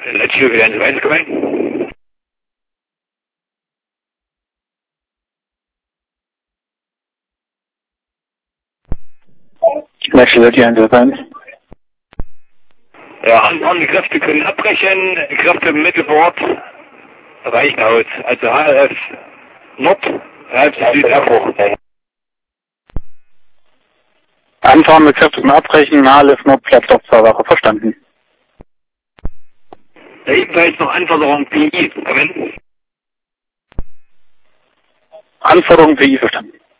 Latino wieder ins Weiß gemeint. Latino 1 Ja, andere Kräfte können abbrechen, Kräfte im Mittelbord reichen aus. Also HLF Nord, HLF Süd Abbruch. Anfahrende Kräfte zum Abbrechen, HLF Nord bleibt auf 2 Wache, verstanden. Ebenfalls noch Anforderung PI, verwenden. Anforderung PI, verstanden.